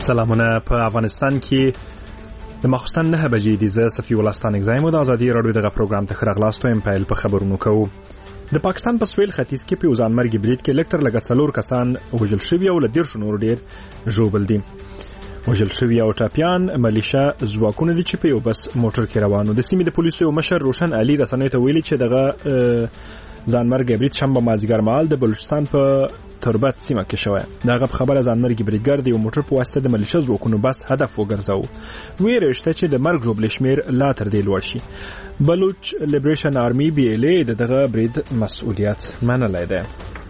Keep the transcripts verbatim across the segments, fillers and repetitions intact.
سلامونه. په افغانستان کې د ماخوستن نه بجې دي. زه صفي الله ستانکزی مو د ازادي رادیو دغه پروګرام ته راغلاستو ام پیل په خبرونو کوو. د پاکستان په سویل ختیځ کې په ځانمرګي برید کې لکټر لګ څلور کسان وژل شوي او ل ډیر شنو ډیر ژوبل دي. وژل شوي او ټاپیان ملیشا ځواکونه دي چې په یو بس موټر کې روانو. د سیمې د پولیسو مشر روشن علي رسنۍ ته ویلي چې دغه ځانمرګي برید شنبه مازیګر مهال د بلوچستان په تربت سیمه کې شوی. دغه خبره ځانمرګي بریدګر دی او موټر په واسطه د ملیشا ځواکونو بس هدف وګرځاو. ویرشته چې د مرګ جوړ شمیر لا تر دې لوړ شي. بلوچ لیبریشن آرمی بی ال ای دغه برید مسؤلیت منلای دی.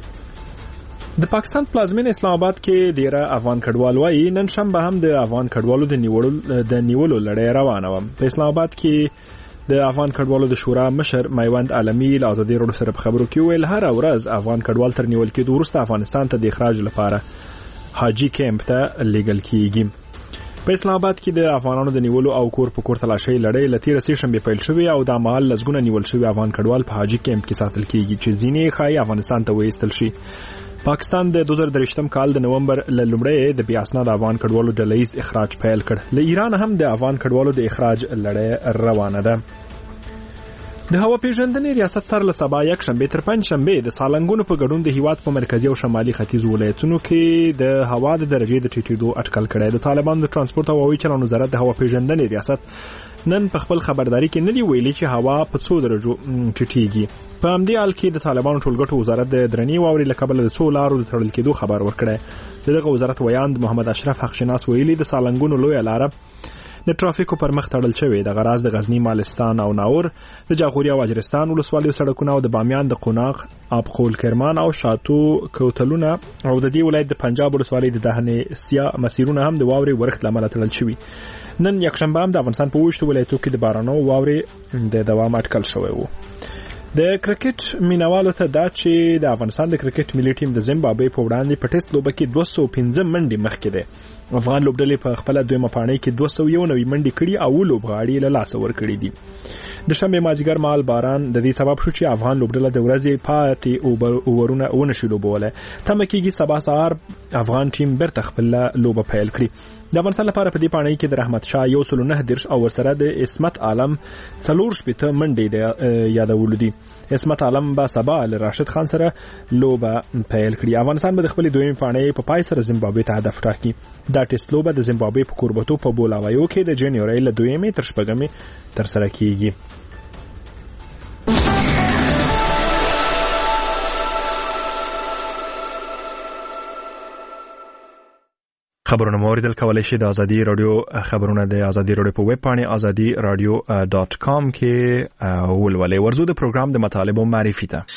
د پاکستان پلازمین اسلام آباد کې ډیره افغان کډوال وایي نن شنبه هم د افغان کډوالو د نیولو د نیولو لړۍ روانه و. په اسلام آباد کې د افغان کډوالو د شورا مشر میوند عالمي له ازادي رادیو سره په خبرو کې ویل هر ورځ افغان کډوال تر نیول کېدو وروسته افغانستان ته د اخراج لپاره حاجی کیمپ ته لیږل کیږي. په اسلام آباد کې د افغانانو د نیولو او کور په کور تلاشۍ لړۍ له تیر سې شنبه پیل شوې او د مال لزګونه نیول شوی افغان کډوال په حاجی کیمپ کې ساتل کیږي چې ځینې خای افغانستان ته وېستل شي. پاکستان د دوه زره درې کال د نومبر ل لومړی د بیا اسناد افغان کډوالو ډلهیز اخراج پیل کړ. له ایران هم د افغان کډوالو د اخراج لړۍ روانه ده. د هوا پیژندنې ریاست سره له سبا یک شنبه تر پنځ شنبه د سالنګونو په ګډون د هیواد په مرکزی او شمالي ختیځ ولایتونو کې د هوا د درجې د ټیټېدو اټکل کړی. د طالبان د ترانسپورت او هوایي چلند وزارت د هوا پیژندنې ریاست نن په خپل خبرداري کې نه دی ویلي چې هوا په څو درجو ټیټېږي. په همدې حال کې د طالبانو ټولګټو وزارت د درنی واوري له کبله د څو لارو د تړل کېدو خبر ورکړی. دغه وزارت ویاند محمد اشرف حق شناس ویلي د سالنګونو لوی لاره د ټرافیکو پر مخ تړل شوی. د غراز د غزنی مالستان او ناور د جاغوري او اجرستان ولسوالیو سړکونه او د بامیان د قوناق ابقول کرمان او شاتو کوتلونه او د دې ولایت د پنجاب ولسوالۍ د دهنې سیا مسیرونه هم د واوري ورښت لامل تړل شوی. نن یکشنبه هم د افغانستان په وښتو ولایتو کې د بارانو واوري د دوام اټکل شوی وو. د کرکټ مینوالو ته دا چې د افغانستان د کرکټ ملي ټیم د زیمبابوې په وړاندې په ټیسټ لوبه کې دوه سوه پنځه منډې مخکې دی. افغان لوبډلې په خپل دویمه پاڼۍ کې دوه سوه یو نوي منډې کړي او لوبغاړي له لاسه ورکړي دي. د شنبه مازیګر مهال باران د دې سبب شو چې افغان لوبډله د ورځې پاتې اوورونه ونه شي لوبولی. تمه کېږي سبا سهار افغان ټیم بیرته خپل لوبه پیل کړي. د افغانستان لپاره په دې پاڼۍ کې د رحمت شاه یو سل نه دېرش او ورسره د اسمت عالم څلور شپېته منډې یادولو دي. اسمت عالم به سبا له راشد خان سره لوبه پیل کړي. افغانستان به د خپل دویم پاڼۍ په پای سره زیمبابوې ته هدف ټاکي. دا ټیسټ لوبه د زیمبابوې په کوربتو په بولاوایو کې د جنوري له دویمې تر شپږمې تر سره کیږي. خبرونه موریدل کولای شي د ازادي رادیو خبرونه د ازادي رادیو په ویب پاڼې ازادي رادیو ډاٹ کام کې ولولئ. ورزو د پروګرام د مطالبو معرفي ته.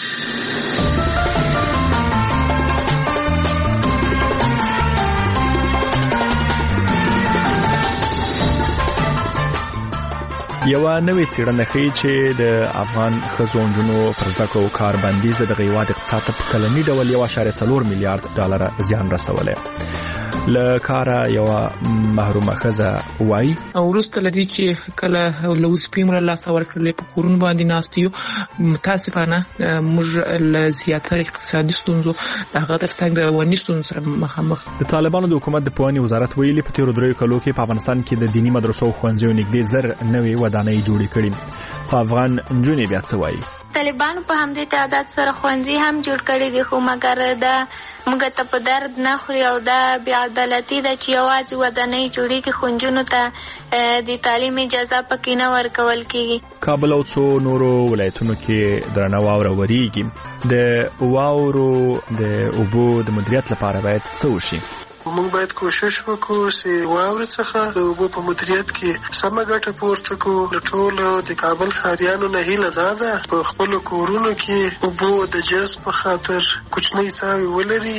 یو نوې څېړنه ښیي چې د افغان ښځو نجونو پر زده کړو کار بندیز د دغه هېواد اقتصاد ته په کلني ډول یو اعشاریه څلور میلیارډ ډالره زیان رسولی. له کاره یوه محرومه ښځه وایي وروسته له دې چې کله له وظیفې مو له لاسه ورکړلې په کورونو باندې ناست یو متاسفانه موږ له زیاتره اقتصادي ستونزو د هغه تر څنګ د رواني ستونزو سره مخامخ. د طالبانو د حکومت د پوهنې وزارت ویلي په تېرو دریو کلو کې په افغانستان کې د دیني مدرسو او ښوونځیو نږدې زر نوې ودانۍ جوړې کړي. خو افغان نجونې بیا څه وایي؟ طالبانو په همدې تعداد سره ښوونځي هم جوړ کړي دي خو مګر دا موږ ته په درد نه خوري او دا بې عدالتي ده چې یوازې ودانۍ جوړېږي خو نجونو ته د تعلیم اجازه پکې نه ورکول کېږي. کابل او څو نورو ولایتونو کې درنه واوره وریږي. د واورو د اوبو د مدیریت لپاره باید څه وشي؟ موږ باید کوشش وکړو چې واورې څخه د اوبو په مدیریت کې سمه ګټه پورته کړو. له ټولو د کابل ښاریانو نه هیله دا ده په خپلو کورونو کې اوبو د جذب په خاطر کوچنۍ څاوې ولري.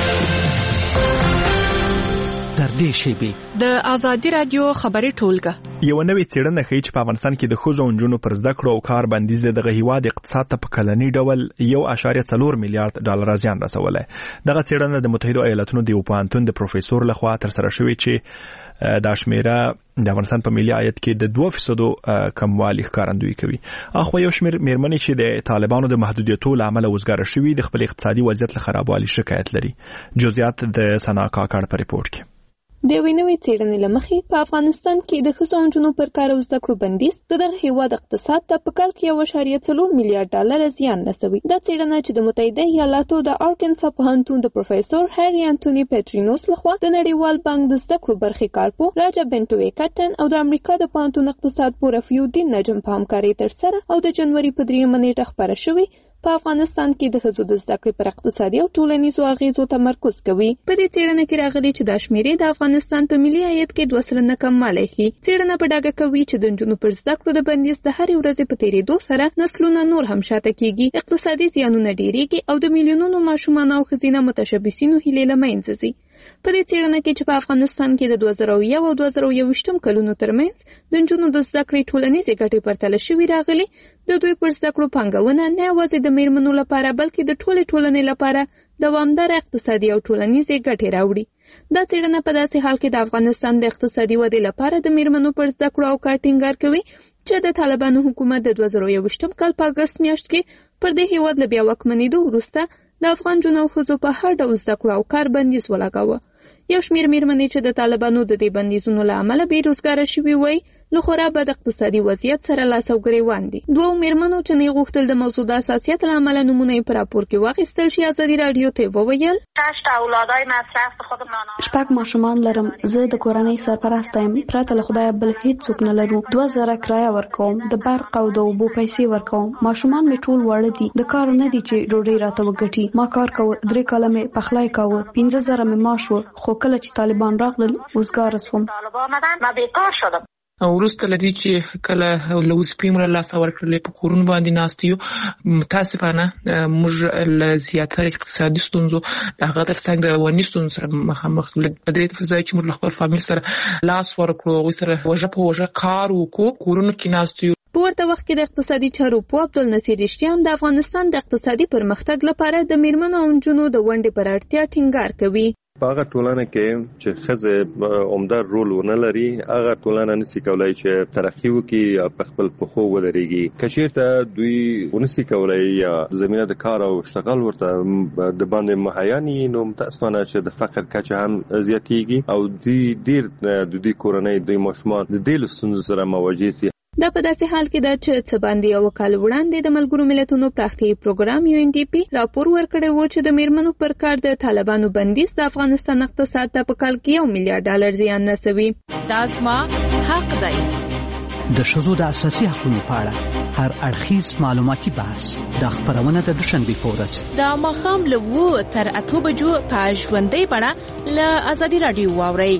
تر دې شیبې د ازادي رادیو خبري ټولګه یو نوې څېړنه ښیي چې په افغانستان کې د ښځو او نجونو پر زده کړو او کار بندیز دغه هیواد اقتصاد ته په کلني ډول یو اعشاریه څلور میلیارډ ډالر زیان رسولی. دغه څېړنه د متحده ایالاتونو د یو پوهنتون د پروفیسور لخوا ترسره شوې چې دا شمیره د افغانستان په ملي عاید کې د دوه فیصدو کموالي ښکارندویي کوي. اخو یو شمېر مېرمنې چې د طالبانو د محدودیتو له امله وزګاره شوي د خپل اقتصادي وضعیت له خرابوالي شکایت لري. جزئیات د ثنا کاکړ په ریپورت کې. د یوې نوې څېړنې له مخې په افغانستان کې د ښځو او نجونو پر کار او زده کړو بندیز د دغه هیواد اقتصاد ته په کال کې یو اعشاریه څلور میلیارډ ډالر زیان رسوي. دا څېړنه چې د متحده ایالاتو د آرکنسا پوهنتون د پروفیسور هری انټونی پیټرینوس لخوا د نړیوال بانک د زده کړو برخې کارپو راجا بنټوي کټن او د امریکا د پوهنتون اقتصاد پوه رفیع الدین نجم په همکارۍ ترسره او د جنوري په دریمه نیټه خپره شوې، په افغانستان کې د ښځو د زده کړې پر اقتصادي او ټولنیزو اغیزو تمرکز کوي. په دې څېړنه کې راغلي چې دا شمیرې د افغانستان په ملي عاید کې دوه سلنه کموالی ښیي. څېړنه په ډاګه کوي چې د نجونو پر زده کړو د بندیز د هرې ورځې په تېرېدو سره نسلونه نور هم شاته کېږي، اقتصادي زیانونه ډېرېږي او د میلیونونو ماشومانو او ښځینه متشبثینو هیلې له منځه ځي. په دې څېړنه کې چې په افغانستان کې د دوه زره یو او دوه زره یوویشتم کلونو ترمنځ د نجونو د زده کړې ټولنیزې ګټې پرتله شوي راغلي، د دوی پر زده کړو پانګونه نه یوازې د میرمنو لپاره بلکې د ټولې ټولنې لپاره دوامداره اقتصادي او ټولنیزې ګټې راوړي. دا څېړنه په داسې حال کې د افغانستان د اقتصادي ودې لپاره د میرمنو پر زده کړو او کار ټینګار کوي چې د طالبانو حکومت د دوه زره یوویشتم کال په اګست میاشت کې پر دې هیواد له بیا واکمنېدو وروسته د افغان جنو ښځو په هر ډول زده کړو او کار بندیز ولګاوه. یو شمېر میرمنې چې د طالبانو د دې بندیزونو له امله بېروزګاره شوي وای، له خورا بد اقتصادي وضعیت سره لاس او ګریوان دي. دوو میرمنو چې نه غوښتل د موضوع د حساسیت له امله نومونه یې په راپور کې واخیستل شي، ازادي راډیو ته وویل شپږ ماشومان لرم، زه د کورنۍ سرپرست یم، پرته له خدایه بل هیڅوک نه لرو. دوه زره کرایه ورکوم، د برق او د اوبو پیسې ورکوم. ماشومان مې ټول واړه دي، د کار نه دي چې ډوډۍ راته وګټي. ما کار کوه، درې کاله مې پخلی کوه، پنځه زره مې معاش و، خو کله چې طالبان راغلل وزګاره سوم. وروسته لدی چې کله لوز پیمره لاس ورکړلې په کورونو باندې ناستیو، متاسفانه موږ له زیاتره اقتصادي ستونزو د هغه ترڅنګ د رواني ستونزو سره مخامخ په دې ځای چې موږ خپل فامیل سره لاس ورکړو، هغوی سره وژه په وژه کار وکړو، کورونو کې ناستیو. په ورته وخت کې د اقتصادي چارو پوه عبدالنصیر رښتیا هم د افغانستان د اقتصادي پرمختګ لپاره د میرمنو او نجونو د ونډې پر اړتیا ټینګار کوي. په هغه ټولنه کې چې ښځې عمده رول ونه لري، هغه ټولنه نشي کولای چې ترقي وکړي یا په خپل پښو ودرېږي. که چېرته دوی ونشي کولای یا زمینه د کار او اشتغال ورته د باندې مهیا نه وي، نو متاسفانه چې د فقر کچه هم زیاتېږي او دوی ډېر د دوی کورنۍ دوی ماشومان د دې ستونزو سره مواجه سي. دا په داسې حال کې ده چې څه باندې یو کال وړاندې د ملګرو ملتونو پراختیایي پروګرام یو ان ډي پی راپور ورکړی و چې د میرمنو پر کار د طالبانو بندیز د افغانستان اقتصاد ته په کال کې یو میلیارډ ډالر زیان رسوي. دا زما حق دی. د ښځو د اساسي حقوقو په اړه هر اړخیز معلوماتي بحث د خبرونه د دوشنبه په ورځ د ماښام له اوه تر اته بجو په ژوندۍ بڼه له ازادي راډیو واورئ.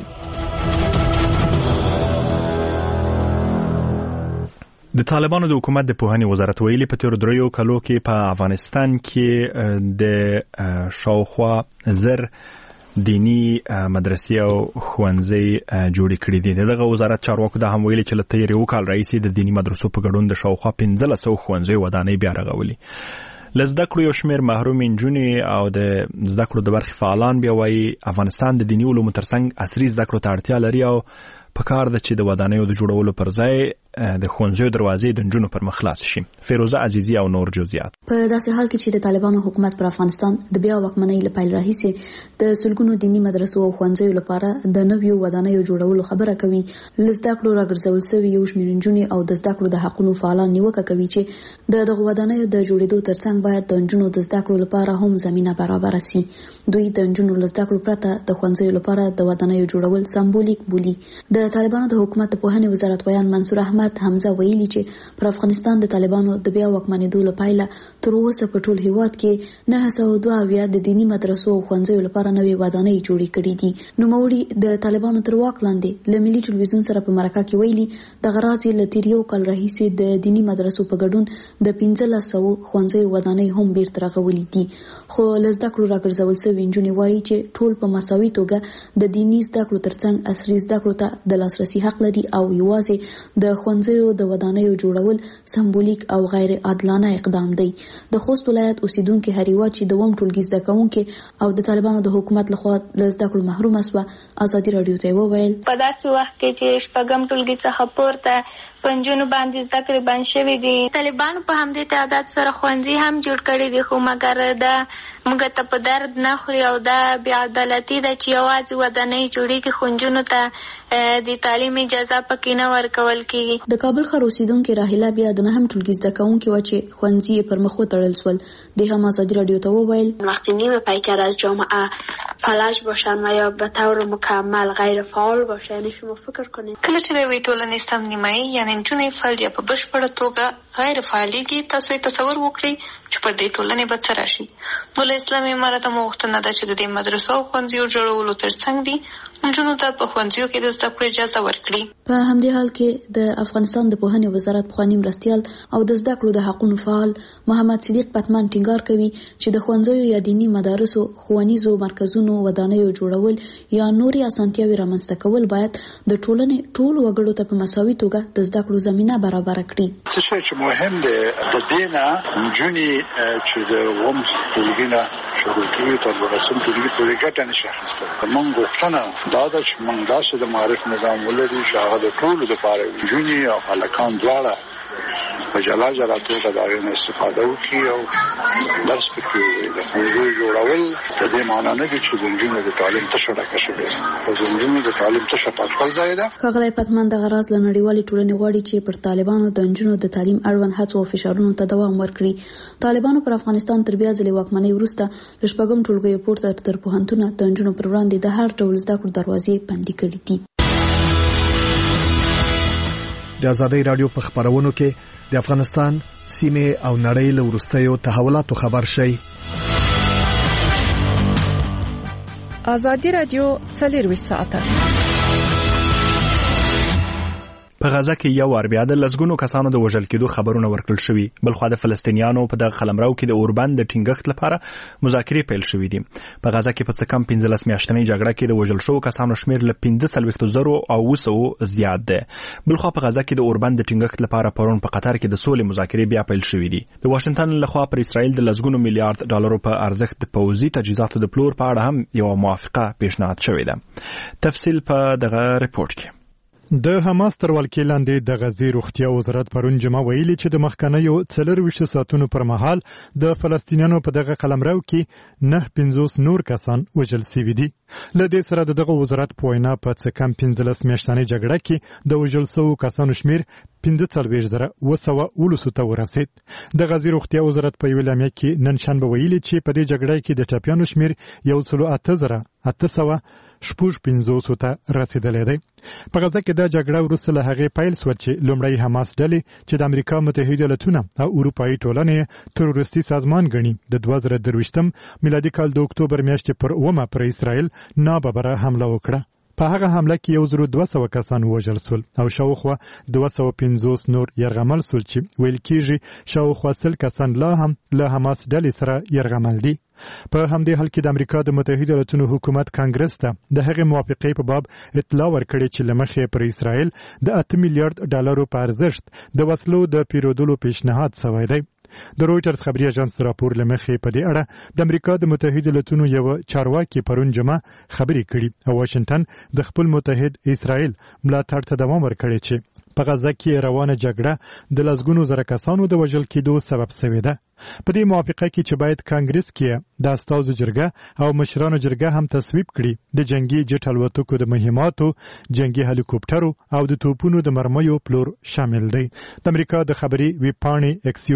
د طالبانو د حکومت د پوهنې وزارت ویلي په تیر دریو کلو کې په افغانستان کې د شاوخوا زر دینی مدرسې او ښوونځي جوړې کړې دي. دغه وزارت چارواکو دا هم ویلي چې له تیر یو کال راهیسې د دینی مدرسو په ګډون د شاوخوا پنځلس سوه ښوونځي ودانۍ بیا رغولي. له زده کړو یو شمېر محروم نجونې او د زده کړو د برخې فعالان بیا وایي افغانستان د دیني علومو ترڅنګ عصري زده کړو ته اړتیا لري او په کار ده چې د ودانیو د جوړولو پر ځای د ښوونځیو دروازې د نجونو پر مخ خلاص شي. فیروزه عزیزی او نور جزئیات. په داسې حال کې چې د طالبانو حکومت پر افغانستان د بیا واکمنۍ له پیل راهیسې د سلګونو دینی مدرسو او ښوونځیو لپاره د نویو ودانیو جوړولو خبره کوي، له زده کړو راګرځول شوي یو شمېر نجونې او د زده کړو د حقونو فعالان نیوکه کوي چې د دغو ودانیو د جوړېدو ترڅنګ باید د نجونو د زده کړو لپاره هم زمینه برابره شي. دوی د نجونو له زده کړو پرته د ښوونځیو لپاره د ودانیو جوړول سمبولیک بولي. د طالبانو د حکومت د پوهنې وزارت ویان منصور احمد فرهاد حمزه ویلي چې پر افغانستان د طالبانو د بیا واکمنېدو لپاره تر اوسه په ټول هیواد کې نه سوه دوه اویا د دینی مدرسو او ښوونځیو لپاره نوې ودانۍ جوړې کړې دي. نوموړي د طالبانو تر واک لاندې له ملي ټلویزیون سره په مرکه کې ویلي دغه راز یې له تیر یو کال راهیسې د دینی مدرسو په ګډون د پنځلس سوه ښوونځیو ودانۍ هم بیرته رغولې دي. خو له زده کړو راګرځول سوي نجونې وایي چې ټول په مساوي توګه د دیني زده کړو ترڅنګ عصري زده کړو ته د لاسرسي حق لري او یوازې د ښوونځیو د ودانیو جوړول سمبولیک او غیر عادلانه اقدام دی. د خوست ولایت اوسیدونکو هریواد چې دوم ټولګي زده کوونکي او د طالبانو د حکومت لخوا له زده کړو محروم شوه ازادي راډیو ته وویل په داسې وخت کې چې شپږم ټولګي څخه پورته پنځونو باندې زده کړې بند شوي دي. طالبانو په همدې تعداد سره ښوونځي هم جوړ کړي دي، خو مګر دا موږ ته په درد نه خوري او دا بې عدالتي ده چې یوازې ودانۍ جوړېږي خو نجونو ته د تعلیم اجازه پکې نه ورکول کېږي. د کابل ښار اوسیدونکې راهیله بیا د نهم ټولګي زده کوونکې وه چې ښوونځي یې پر مخ وتړل سول. د هم ازادي راډیو ته وویل وقتی نیمه پیکر از جامعه فلج باشن و یا به طور مکمل غیر فعال باشه، یعنی شما فکر کنید کله چې د یوې ټولنې سم نیمایي یعنې نجونې فلج یا په بشپړه توګه غیر فعالېږي، تاسو یې تصور وکړئ چې پر دې ټولنې به څه راشي. نو له اسلامي امارت مو غوښتنه ده چې د دې مدرسو او ښوونځیو جوړولو ترڅنګ دي نجونو ته په ښوونځیو کې د زده کړې اجازه ورکړي. په همدې حال کې د افغانستان د پوهنې وزارت پخواني مرستیال او د زده کړو د حقونو فعال محمد صدیق پتمان ټینګار کوي چې د ښوونځیو یا دیني مدارسو ښوونیزو مرکزونو ودانیو جوړول یا نورې اسانتیاوې رامنځته کول باید د ټولنې ټولو وګړو ته په مساوي توګه د زده کړو زمینه برابره کړي. څه چې مهم دی د دې نه نجونې چې د اووم ټولګي نه شروع کېږي تر دولسم ټولګي پورې ګټه نشي اخیستلی. موږ غوښتنه دا ده چې موږ داسې د معارف نظام ولرو چې هغه د ټولو دپاره وي، نجونې او هلکان دواړه په جلا جلا توګه د هغې نه استفاده وکړي او درس پکې ووایي. د ښوونځیو جوړول د دې معنا نه دي چې د نجونو د تعلیم تشه ډکه شوې ده، خو د نجونو د تعلیم تشه په خپل ځای ده. ښاغلی پتمان دغه راز له نړیوالې ټولنې غواړي چې پر طالبانو د نجونو د تعلیم اړوند هڅو او فشارونو ته دوام ورکړي. طالبانو پر افغانستان تر بیا ځلې واکمنۍ وروسته له شپږم ټولګیو پورته تر پوهنتونه د نجونو پر وړاندې د هر ډول زده کړو دروازې بندي کړي دي. د ازادۍ راډیو په خبرونو کې د افغانستان سیمه او نړۍ له وروستیو تحولاتو خبر شي. ازادي راډیو څلرویشت ساعته په غزا کې یو وار بیا د لسګونو کسانو د وژل کېدو خبرونه ورکړل شوي. بلخوا د فلسطینیانو په دغه قلمرو کې د اوربند د ټینګښت لپاره مذاکرې پیل شوې دي. په غزا کې په څه کم پنځلس میاشتنۍ جګړه کې د وژل شوو کسانو شمېر له پنځه څلوېښت زرو او اوه سوو زیات دی. بلخوا په غزا کې د اوربند د ټینګښت لپاره پرون په قطر کې د سولې مذاکرې بیا پیل شوې دي. د واشنگټن لخوا پر اسرائیل د لسګونو میلیارډ ډالرو په ارزښت د پوځي تجهیزاتو د پلور په اړه هم یو موافقه پیشنهاد شوې ده. تفصیل په دغه ریپورت کې. د حماس تر ولکې لاندې د غزې روغتیا وزارت پرون جمعه ویلي چې د مخکنیو څلرویشت ساعتونو پر مهال د فلسطینیانو په دغه قلمرو کې نه پنځوس نور کسان وژل شوي دي. له دې سره د دغه وزارت په وینا په څه کم پنځلس میاشتنۍ جګړه کې د وژل شوو کسانو شمېر پنځه څلوېښت زره اوه سوه اوولسو ته ورسېد. د غزې روغتیا وزارت په یوه اعلامیه کې نن شنبه ویلي چې په دې جګړه کې د ټپیانو شمېر یو سلو اته زره اته سوه شپږ پنځوسو ته رسېدلی دی. په غزه کې دا جګړه وروسته له هغې پیل شوه چې لومړی حماس ډلې چې د امریکا متحده ایالتونه او اروپایي ټولنې تروریستي سازمان ګڼي د دوه زره درویشتم میلادي کال د اکتوبر میاشتې پر اومه پر اسرائیل ناببره حمله وکړه. په هغه حمله کې یو زر دوه سوه کسان وژل سول او شاوخوا دوه سوه پنځوس نور یرغمل سول چې ویل کېږي شاوخوا سل کسان لا هم له حماس ډلې سره یرغمل دي. په همدې حال کې د امریکا د متحده ایالتونو حکومت کانګرس ته د هغې موافقې په باب اطلاع ورکړې چې له مخې پر اسرائیل د اته میلیارډ ډالرو په ارزښت د وسلو د پیرودلو پیشنهاد شوی دی. د رویټرز خبري اژانس راپور له مخې په دې اړه د امریکا د متحده ایالتونو یو چارواکي پرون جمعه خبرې کړي او واشنگټن د خپل متحد اسرائیل ملاتړ ته دوام ورکړي چې په غزه کې روانه جګړه د لسګونو زره کسانو د وژل کېدو سبب شوې ده. په دې موافقه کې چې باید کانګرس کې د استازو جرګه او مشرانو جرګه هم تصویب کړي د جنگي جټ الوتکو د مهماتو، جنگي هلیکوپټرو او د توپونو د مرمیو پلور شامل دی. د امریکا د خبري ویبپاڼې اکسیوس د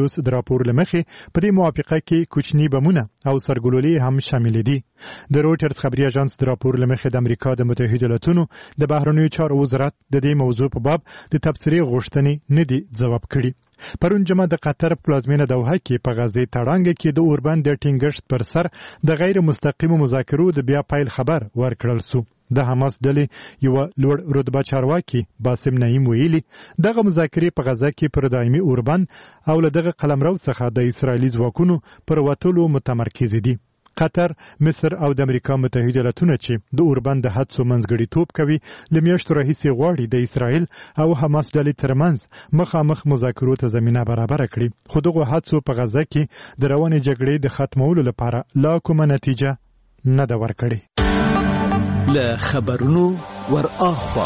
راپور لمخې په دې موافقه کې کوچني بمونه او سرګلولې هم شامل دي. د رويټرز خبري اژانس د راپور لمخې د امریکا د متحده ایالاتونو د بهرنیو چارو وزارت د دې موضوع په باب د تبصرې غوښتنې نه دي ځواب کړي. پرون جمعه د قطر پلازمینه دوحه کې په غزې تړانګ کې د اوربند د ټینګښت پر سر د غیر مستقیم مذاکرو د بیا پایل خبر ورکړل سو. د حماس ډلې یو لوړ رتبه چارواکي باسم نعیم ویلي دغه مذاکرې په غزه کې پر دایمي اوربند او له دغه قلمرو څخه د اسرایلی ځواکونو پر وټولو متمرکز دي. قطر، مصر او د امریکا متحده ایالاتونه چې د اوربند د حدسو منځګړیتوب کوي لمیاشتو راهیسې غواړي د اسرایل او حماس ډلې ترمنځ مخامخ مذاکرو ته زمینه برابر کړي، خو دغه حدسو په غزه کې د روانې جګړې د ختمولو لپاره لا کومه نتیجه نه ده ورکړې. له خبرونو ور اخوا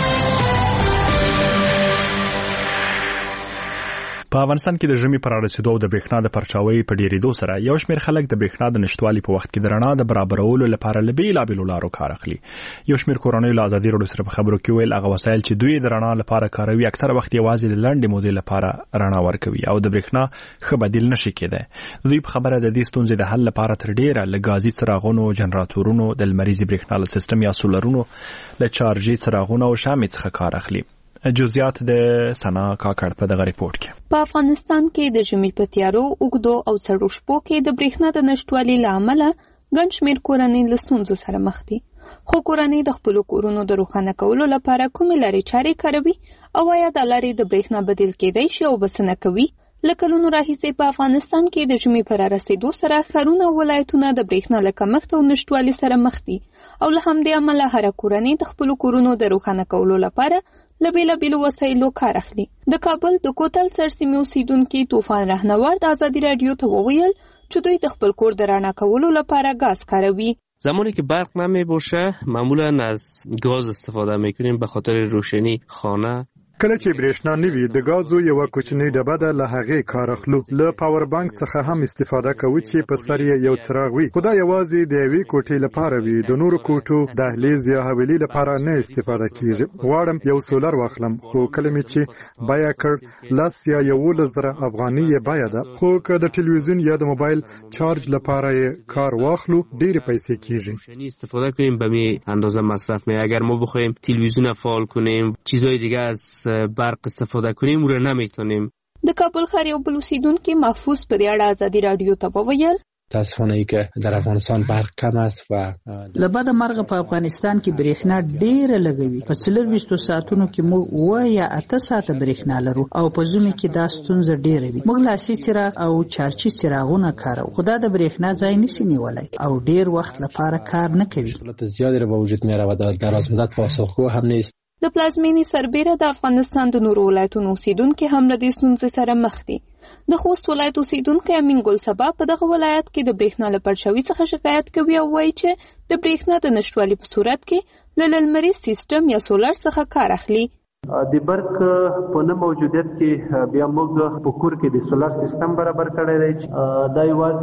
په افغانستان کې د ژمي پر رسیدو او د برېښنا د پرچاوي په ډیریدو سره یو شمېر خلک د برېښنا د نشټوالي په وخت کې د رڼا د برابرولو لپاره له بېلابېلو لارو کار اخلي. یو شمېر کورنۍ له ازادي راډیو سره په خبرو کې ویل هغه وسایل چې دوی د رڼا لپاره کاروي اکثره وخت یوازې د لنډې مودې لپاره رڼا ورکوي او د برېښنا ښه بدیل نشي کېدای. دوی په خبره د دې ستونزې د حل لپاره تر ډیره له غازي څراغونو، جنراتورونو، د لمریزي برېښنا له سیستم یا سولرونو، له چارجي څراغونو او شامې څخه کار اخلي. جزئیات د سنا کاکړ په دغه ریپورت کې. په افغانستان کې د ژمي په تیارو، اوږدو او سړو شپو کې د برېښنا د نشټوالي له امله ګڼ شمېر کورنۍ له ستونزو سره مخ دي. خو کورنۍ د خپلو کورونو د روښانه کولو لپاره کومې لارې چارې کاروي او آیا دا لارې د برېښنا بدیل کېدای شي او بسنه کوي؟ له کلونو راهیسې په افغانستان کې د ژمي په رارسېدو سره ښارونه او ولایتونه د برېښنا له کمښت او نشټوالي سره مخ دي او له همدې امله هره کورنۍ د خپلو کورونو د روښانه کولو لپاره له بېلابېلو وسایلو کار اخلي. د کابل د کوتل سرسیمې اوسیدونکي طوفان رهنورد ازادي راډیو ته وویل چې دوی د خپل کور د رڼا کولو لپاره گاز کاروي. زمانی که برق نمی باشه معمولا از گاز استفاده میکنیم به خاطر روشنی خانه. کله چې برېښنا نه وي د غازو یو کوچنی ډبه ده له هغې کار اخلو. له پاور بانک څخه هم استفاده کوو چې په سر یې یو څراغ وي. خو دا یوازې د یوې کوټې لپاره وي، د نورو کوټو دهلیز یا حویلۍ لپاره نه استفاده کیږي. غواړم یو سولر واخلم خو کله مې چې بیه کړ لس یا یولس زره افغانۍ یې بیه ده، خو که د ټلویزیون یا د موبایل چارج لپاره یې کار واخلو ډېرې پیسې کیږي. روشنی استفاده کنیم به می اندازه مصرف می. اگر ما بخوایم تلویزیون فعال کنیم چیزای دیگه از برق استفاده کنیم رو نمیتونیم. د کابل ښار یو بل اوسیدونکي محفوظ په دې اړه ازادي راډیو ته وویل متاسفانه ای که در افغانستان برق کم است و لبد مرغ په افغانستان کې برېښنا ډېره لګوي. په څلور ویشتو ساعتونو کې موږ اوه یا اته ساعته برېښنا لرو او په ژمي کې دا ستونزه ډېره وي. موږ لاسي څراغ او چارجي څراغونه کاروو، خو دا د برېښنا ځای نشي نیولی او ډېر وخت لپاره کار نه کوي. مشکلات زیادی رو با وجود میاره و در دراز مدت پاسخگو هم نیست. د پلازمینې سربیره د افغانستان د نورو ولایتونو اوسیدونکي هم له دې ستونزې سره مخ دي. د خوست ولایت اوسیدونکی امین ګل سبا په دغه ولایت کې د برېښنا له پرچاوي څخه شکایت کوي او وایي چې د برېښنا د نشټوالي په صورت کې له لمریز سیستم یا سولر څخه کار اخلي. د برق په نه موجودیت کې بیا موږ په کور کې د سولر سیستم برابر کړی دی. دا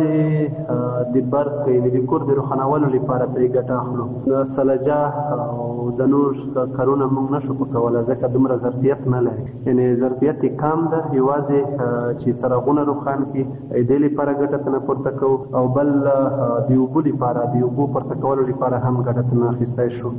یوازې د برق یعنې د کور د روښانولو لپاره پرې ګټه اخلو. د سلجه او د نور کارونه موږ نشو کولی ځکه دومره ظرفیت نه لري، یعنې ظرفیت یې کم ده. یوازې چې څراغونه روښان کړي دې لپاره ګټه ترنه پورته کوو او بل د اوبو لپاره د اوبو پورته کولو لپاره هم ګټه ترنه اخیستی شو.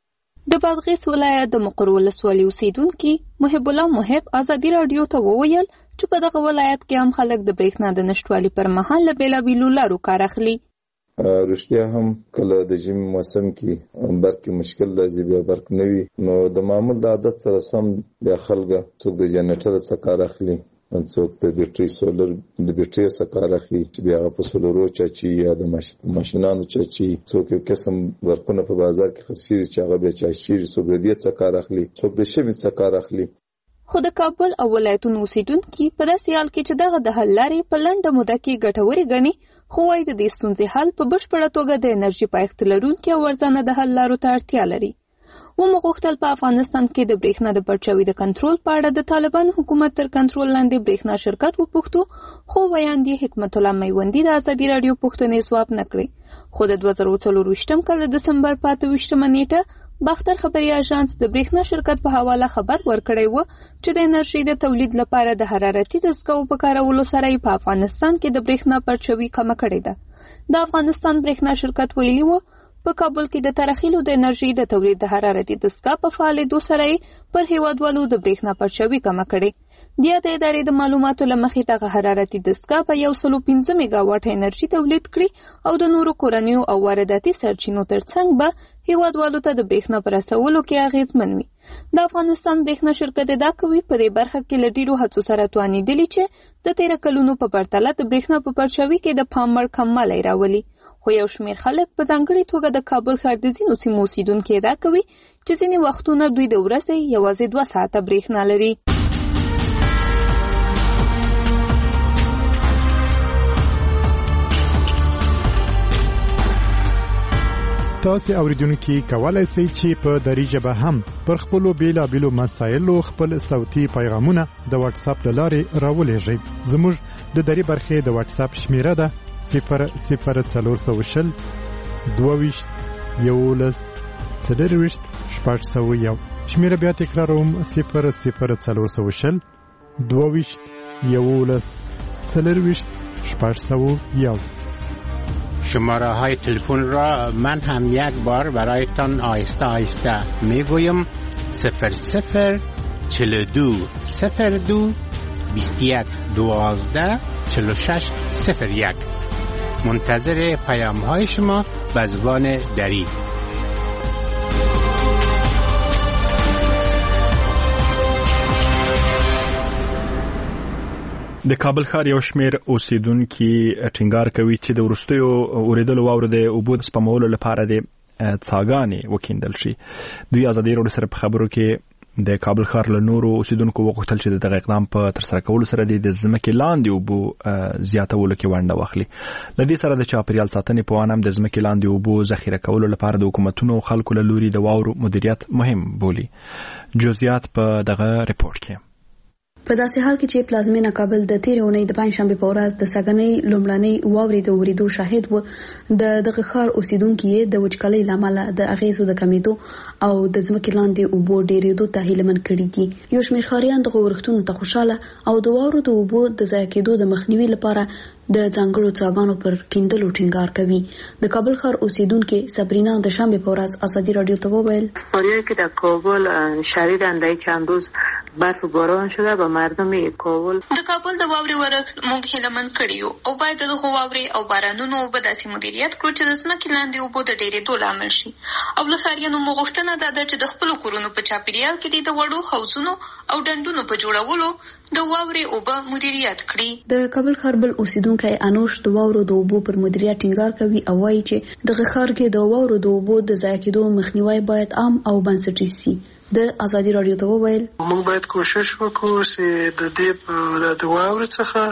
د بادغیس ولایت د مقر ولسوالۍ اوسیدونکي محب الله محب ازادي راډیو ته وویل چې په دغه ولایت کې هم خلک د برېښنا د نشټوالي پر مهال له بېلابېلو لارو کار اخلي. رښتیا هم کله د ژمي موسم کې برق کې مشکل راځي، بیا برق نه وي نو د معمول د عادت سره سم بیا خلک څوک د جنریټر څخه کار اخلي، څوک د بیټرۍ سولر د بیټرۍ څخه کار اخلي چې بیا په سولرو چاچي یا د ماشینانو چاچي. څوک یو قسم برقونه په بازار کې خرڅېږي چې هغه بیا چاچېږي، څوک د دې څخه کار اخلي، څوک د شمع څخه کار اخلي. خو د کابل او ولایتونو اوسیدونکي په داسې حال کې چې دغه د حل لارې په لنډه موده کې ګټورې ګڼي، خو وايي د دې ستونزې حل په بشپړه توګه د انرژي پایښت لرونکي او ارزانه د حل لارو ته اړتیا لري. ومو غوښتل په افغانستان کې د برېښنا د پرچاوي د کنټرول په اړه د طالبانو حکومت تر کنټرول لاندې برېښنا شرکت وپوښتو، خو ویاندې حکمت الله میوندي د ازادي راډیو پوښتنې ځواب نه کړې. خو د دوه زره څلور ویشتم کال د دسمبر په اته ویشتمه نیټه باختر خبري اژانس د برېښنا شرکت په حواله خبر ورکړی و چې د انرژي د تولید لپاره د حرارتي دستګاو په کارولو سره په افغانستان کې د برېښنا پرچوي کم کړې ده. د افغانستان برېښنا شرکت ویلي و په کابل کې د ترخیلو د انرژي د تولید د حرارتي دستګاه په فعالیدو سره پر هیوادوالو د برېښنا پرچوي کم کړې. د دې ادارې د معلوماتو لمخې دغه حرارتي دستګاه په یو سل پنځه میگا واټ انرژي تولید کړي او د نورو کورنیو او وارداتي سرچینو ترڅنګ به هیوادوالو ته د برېښنا پر رسولو کې اغیزمن وي. د افغانستان برېښنا شرکت ادعا کوي په دې برخه کې له ډیرو هڅو سره توانیدلی چې د تیر کلونو په پرتله د برېښنا په پرچوي کې د پام وړ کموالی راولي. خو یو شمېر خلک په ځانګړې توګه د کابل ښار د ځینو سیمو اوسیدونکي ادعا کوي چې ځینې وختونه دوی د ورځې یوازې دوه ساعته برېښنا لري. تاسو اوریدونکو کولای شئ چې په دری ژبه هم پر خپل بیلابېلو مسایلو خپل صوتي پیغامونه د واتس اپ لارې راولېږئ. زموږ د دری برخې د واتس اپ شمیره ده صفر صفر څلور سوه شل دوه ویشت یولس څلور ویشت شپږ سوه یو. شمیره بیا تکراروم صفر صفر څلور سوه شل دوه ویشت یولس څلور ویشت شپږ سوه یو. شماره های تلفن را من هم یک بار برایتان آهسته آهسته میگویم صفر صفر چل دو صفر دو بیست یک دوازده چل شش صفر یک. منتظر پیام های شما به زبان دری. د کابل ښار یو شمېر اوسیدونکي ټینګار کوي چې د وروستیو اوریدلو واورو د اوبو د سپمولو لپاره د څاګانې وکیندل شي. دوی ازادي راډیو سره په خبرو کې د کابل ښار له نورو اوسیدونکو وغوښتل چې دغه اقدام په ترسره کولو سره د ځمکې لاندې اوبو زیاتولو کې ونډه واخلي. له دې سره د چاپیریال ساتنې په وان هم د ځمکې لاندې اوبو ذخیره کولو لپاره د حکومتونو او خلکو له لوري د واورو مدیریت مهم بولي. جزئیات په دغه رپورت کې. په داسې حال کې چې پلازمینه کابل د تیرې اونۍ د پنځشنبه په ورځ د سګنۍ لومړنۍ واورې د اوریدو شاهد و. د دغه ښار اوسیدونکو د وچکالۍ لامل د اغیزو د کمیدو او د ځمکې لاندې اوبو ډیرېدو ته هیلمن کړي دي. یو شمېر ښاریان دغه ورښتونو ته خوشاله او د واورو د اوبو د ضایع کېدو د مخنیوي لپاره د ځانګړو څاګانو پر کیندلو ټینګار کوي. د کابل ښار اوسیدونکو صبرینا د شنبه په ورځ ازادي رادیو ته وویل پریای که در کابل شدیداً در چند روز برف و باران شده و مردم کابل د کابل د واوري ورښت موږ هیلمن کړیو او باید د واوري او بارانونو په داسې مدیریت کړو چې د ځمکې لاندې اوبو د ډېرېدو لامل شي. او له ښاریانو مو غوښتنه ده چې د خپلو کورونو په چاپیریال کې د وړو حوضونو او ډنډونو په جوړولو د واوري اوبه مدیریت کړي. د کابل ښار بل اوسیدونکو انوش د واورو د اوبو پر مدیریت ټینګار کوي او وایي چې دغه ښار کې د واورو د اوبو د ضایع کېدو مخنیوی باید عام او بنسټیز شي. د ازادي رادیو ته وویل موږ باید کوشش وکړو چې د دې د واورو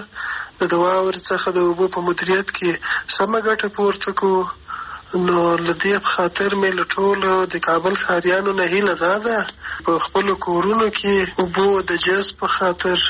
څخه د واورو څخه د اوبو په مدیریت کې سمه ګټه پورته کړو. نو لدې په خاطر مې له ټولو د کابل ښاریانو نه هیله ده په خپلو کورونو کې اوبو د جذب په خاطر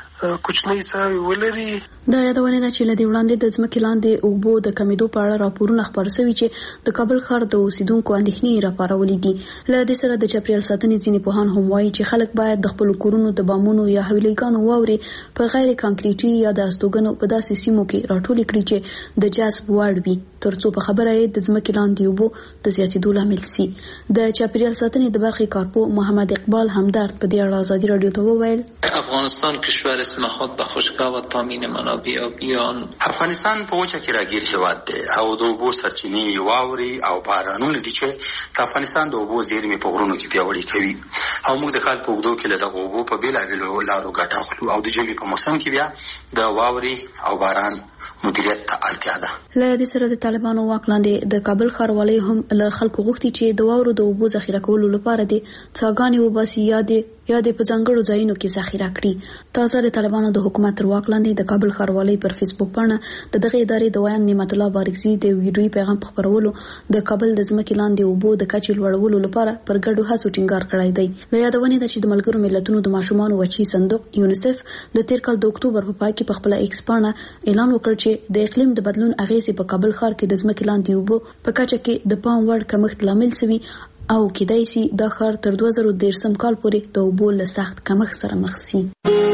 کوچنی څاوي ولري. دا یادونه ده چې لدې وړاندې د ځمکې لاندې اوبو د کمیدو په اړه راپورونه خبر شوي چې د کابل ښار د اوسیدونکو اندېښنې راپارولې دي. له دې سره د چاپیریال ساتنې ځینې پوهان هم وایي چې خلک باید د خپلو کورونو د بامونو یا حویلګانو واورې په غیر کانکریټي یا د استوګنو په داسې سیمو کې راټولې کړي چې د جذب وړ وي ترڅو په خبره یې د ځمکې لاندې اوبو د زیاتېدو لامل شي. د چاپیریال ساتنې د برخې کارپو محمد اقبال همدرد په دې اړه ازادي رادیو ته وویل افغانستان کشور اسم خود به خشکا و تامین منابع آبیان. افغانستان په وچه کې راګیر هیواد دی او د اوبو سرچینې واوري او بارانونه دي چې د افغانستان د اوبو زیرمې په غرونو کې پیاوړې کوي او موږ د کال په اوږدو کې له دغه اوبو په بېلابېلو لارو ګټه اخلو او د ژمي په موسم کې بیا د واوري او باران مدیریت ته اړتیا ده. له دې سره د طالبانو واک لاندې د کابل ښاروالۍ هم له خلکو غوښتي چې د واورو د اوبو ذخیره کولو لپاره د څاګانې وباسي یا د یا د په ځانګړو ځایونو کې ذخیره کړي. تازه د طالبانو د حکومت تر واک لاندې د کابل ښاروالۍ پر فیسبوک باندې د دغه ادارې د ویان نعمت الله بارکزي د ویډیوي پیغام په خبرولو د کابل د ځمکې لاندې اوبو د کچې لوړولو لپاره پر ګډو هڅو ټینګار کړی دی. له یادونې ده چې د ملګرو ملتونو د ماشومانو وچی صندوق یونیسف د تیر کال د اکتوبر په پای کې په خپل ایکس باندې اعلان وکړ چې د اقلیم د بدلون اغیزې په کابل ښار کې د ځمکې لاندې اوبو په کچه کې د پام وړ کمښت لامل شوی او کېدای شي دا ښار تر دوه زره دېرشم کال پورې د اوبو له سخت کمښت سره مخ شي.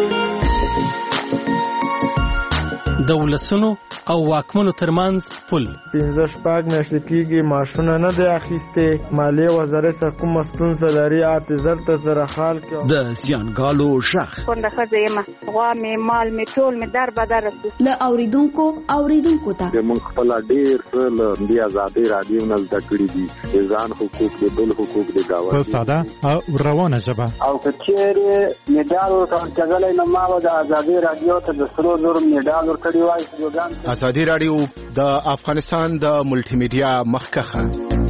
د ولسونو او واکمنو ترمنځ پل پنځه شپږ میاشتې کېږي ماشونه نه دی اخیستې. مالیې وزارت څخه کومه ستونزه لري اته زر ته سره حال کړي. د زیانګالو غږ کونډه ښځه یم، غوا مې مال مې ټول مې در بدر شو. له اوریدونکو اوریدونکو ته موږ خپل ډېر څه له دې ازادۍ راډیو نه زده کړي دي، د ځان حقوق د بل حقوق د ګاونډي په ساده او روانه ژبه. او که چېرې میډال ورکړلی نو ما به د ازادۍ راډیو ته د سرو زرو میډال ورکړی وای. ازادي راډیو د افغانستان د ملټي میډیا مخکخه.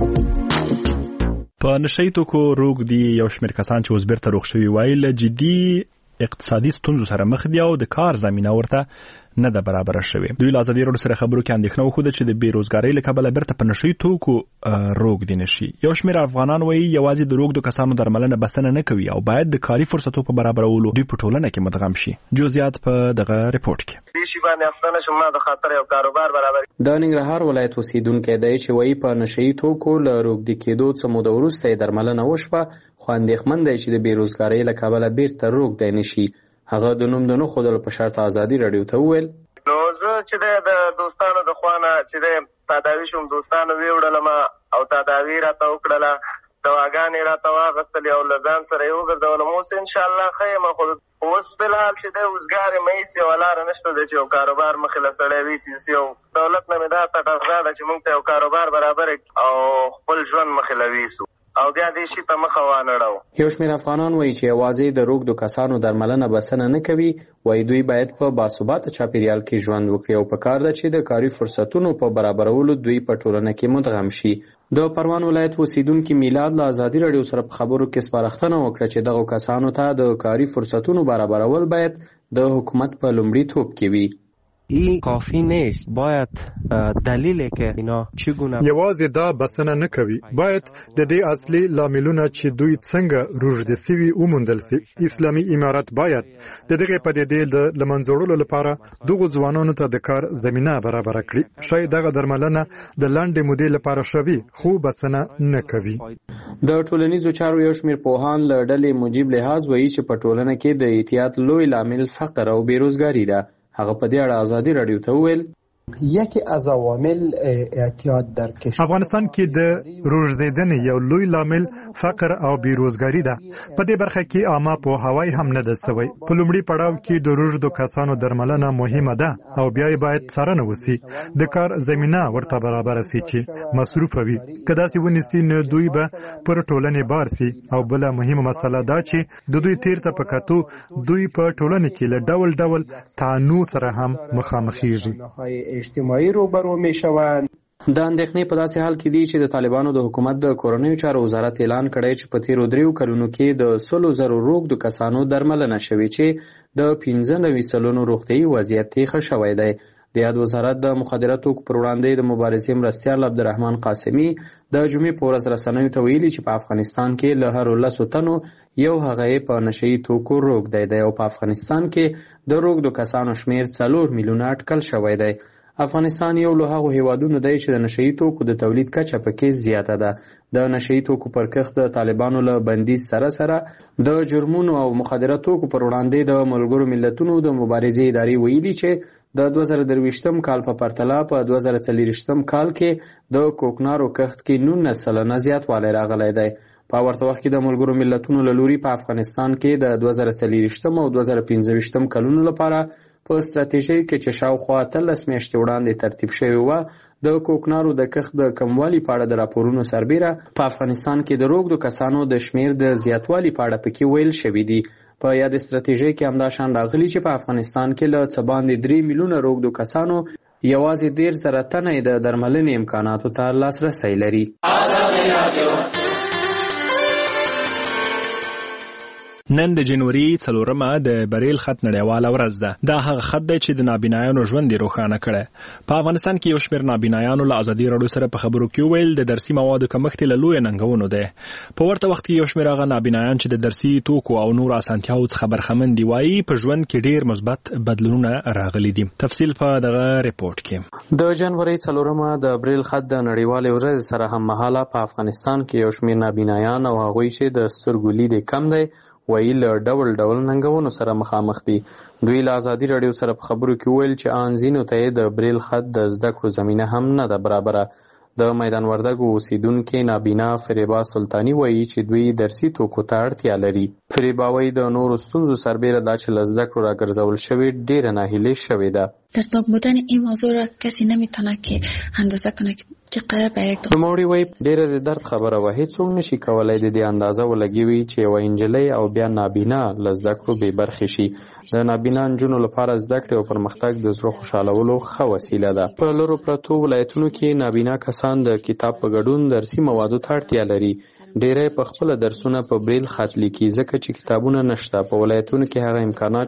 په نشئی توکو روغ دي یو شمېر کسان چې اوس بیرته روغ شوي وایي له جدي اقتصادي ستونزو سره مخ دي او د کار زمینه ورته نه ده برابره شوې. دوی له ازادي راډیو سره خبرو کې اندېښنه وښوده چې د بیروزګارۍ له کبله بیرته په نشئی توکو روغ دي نشي. یو شمېر افغانان وایي یوازې د روغدو کسانو درملنه بسنه نه کوي او باید د کاري فرصتو په برابرولو دوی په ټولنه کې مدغم شي. جزئیات په دغه رپورت کې. شي باندې افغانه شوم د خاطر یو کاروبار برابر. د ننګرهار ولایت اوسیدونکو دی چې وایي په نشئی توکو له روغدي کېدو څخه مو د وروسته درملنه وشوه، خو اندېښمن دی چې د بیروزګارۍ له کبله بیرته روغ دی نشي. هغه د نوم د نه ښودلو په شرط ازادي راډیو ته وویل نو زه چې د دوستانو د خوانه چې د تداوي شوم، دوستانو ویوړلم او تداوي راته وکړله، دواګانې راته واغستلې او له ځان سره یې وګرځولم. اوس انشاءالله ښه یم، خو اوس فلحال چې دی اوزګار یم، هېڅ یوه لاره نشته دی چې یو کاروبار مخې له سړی ویسي. یو دولت نه مې دا تقاضا ده چې موږ ته یو کاروبار برابر او خپل ژوند مخې له ویسو او بیا دې شي ته مخه وانړو. یو شمېر افغانان وایي چې یوازې د روغدو کسانو درملنه بسنه نه کوي، وایي دوی باید په باثباته چاپیریال کې ژوند وکړي او پکار ده چې د کاري فرصتونو په برابرولو دوی په ټولنه کې مدغم شي. د پروان ولایت اوسیدونکي میلاد له ازادي راډیو سره په خبرو کې سپارښتنه وکړه چې دغو کسانو ته د کاري فرصتونو برابرول باید د حکومت په لومړیتوب کې وي. این کافی نیست، باید دلیلی که اینا چگونه یوازې دا بسنه نه کوي، باید د دې اصلي لاملونه چې دوی څنګه روږدي سوي وموندل سي. اسلامي امارت باید د دغه پدیدې د لمنځوړلو لپاره دغو ځوانانو ته د کار زمینه برابر کړي. شاید دغه درملنه د لاندې مودې لپاره شوي خو بسنه نه کوي. د ټولنیزو چارو یو شمېر پوهان له ډلې مجیب لحاظ وایي چې په ټولنه کې د احتیاط لوی لامل فقر او بیروزګاري ده. هغه په دې اړه ازادي راډیو ته وویل یکی از عوامل اعتیاد در کشور افغانستان کې د روږدېدنې یو لوی لامل فقر او بیروزګاري ده. په دې برخه کې عامه پوهاوی هم نه ده سوی. په لومړي پړاو کې د روږدو کسانو درملنه مهمه ده او بیا یې باید څارنه وسي، د کار زمینه ورته برابر سي چې مصروف وي. که داسې ونیسي نو دوی به پر ټولنې بار سي. او بله مهمه مسله دا چې د دوی تیر ته په کتو دوی په ټولنه کې له ډول ډول تعنو سره هم مخامخېږي. اجتماعي روبرو میشوند. د اندېښنې په داسې حال کې دي چې د طالبانو د حکومت د کورنیو چارو وزارت اعلان کړی چې په تیرو دریو کلونو کې د سلو زرو روږدو کسانو درملنه شوې چې د پنځه نوي سلنو روغتیايي وضعیت یې ښه شوی دی. د یاد وزارت د مخدره توکو پر وړاندې د مبارزې مرستیال عبدالرحمن قاسمي د جمعې په ورځ رسنیو ته ویلي چې په افغانستان کې له هرو لسو تنو یو هغه یې په نشئی توکو روږدی دی او په افغانستان کې د روږدو کسانو شمېر څلور میلیونه اټکل شوی دی. افغانستان یو له هغو هیوادونو دی چې د نشئی توکو د تولید کچه پکې زیاته ده. د نشئی توکو پر کښت د طالبانو له بندیز سره سره د جرمونو او مخدره توکو پر وړاندې د ملګرو ملتونو د مبارزې ادارې ویلي چې د دوه زره درویشتم کال په پرتله په دوه زره څلېرویشتم کال کې د کوکنارو کښت کې نولس سلنه زیاتوالی راغلی دی. په ورته وخت کې د ملګرو ملتونو له لوري په افغانستان کې د دوه زره څلېرویشتم او دوه زره پنځه ویشتم کلونو لپاره په ستراتیژۍ کې چې شاوخوا اتلس میاشتې وړاندې ترتیب شوې وه د کوکنارو د کښت د کموالي په اړه د راپورونو سربیره په افغانستان کې د روږدو کسانو د شمېر د زیاتوالي په اړه پکې ویل شوي دي. په یاد ستراتیژۍ کې همدا شان راغلي چې په افغانستان کې له څه باندې درې میلیونه روږدو کسانو یوازې دېرش زره تنه د درملنې امکاناتو ته لاسرسی لري. نن د جنوري څلورمه د بریل خط نړیواله ورځ ده. دا هغه خط دی چې د نابینایانو ژوند یې روښانه کړی. په افغانستان کې یو شمېر نابینایانو له ازادي راډیو سره په خبرو کې وویل د درسي موادو کمښت له لویو ننګونو دی. په ورته وخت کې یو شمېر هغه نابینایان چې د درسي توکو او نورو اسانتیاوو څخه برخمن دي وایي په ژوند کې ډېر مثبت بدلونونه راغلي دي. تفصیل په دغه ریپورت کې. د جنوري څلورمه د بریل خط د نړیوالې ورځ سره هم مهاله په افغانستان کې یو شمېر نابینایان او هغوی چې د سترګو لید کم دی وایي له ډول ډول ننګونو سره مخامخ دي. دوی له ازادي راډیو سره په خبرو کې ویل چې ان ځینو ته یې د بریل خط د زده کړو زمینه هم نه ده برابره. د میدان وردګو اوسیدونکي نابینا فریبا سلطانی وایي چې دوی درسي توکو ته اړتیا لري. فریبا وایي د نورو ستونزو سربیره دا چې له زده کړو راګرځول شوې ډېره ناهیلي شوې ده. در تاک بودن این موضوع را کسی نمیتونه که اندازه کنه که چقدر برای یک نوموړي وایي ډېره د درد خبره وه. هېڅوک نشي کولی د دې اندازه ولګوي چې یوه نجلۍ او بیا نابینا له زده کړو بې برخې شي. د نابینا نجونو لپاره زده کړې او پرمختګ د زړه خوشحالولو ښه وسیله ده. په لرو پرتو ولایتونو کې نابینا کسان د کتاب په ګډون درسي موادو ته اړتیا لري. ډېری په خپله درسونه په بریل خط لیکي ځکه چې کتابونه نشته. په ولایتونو کې هغه امکانات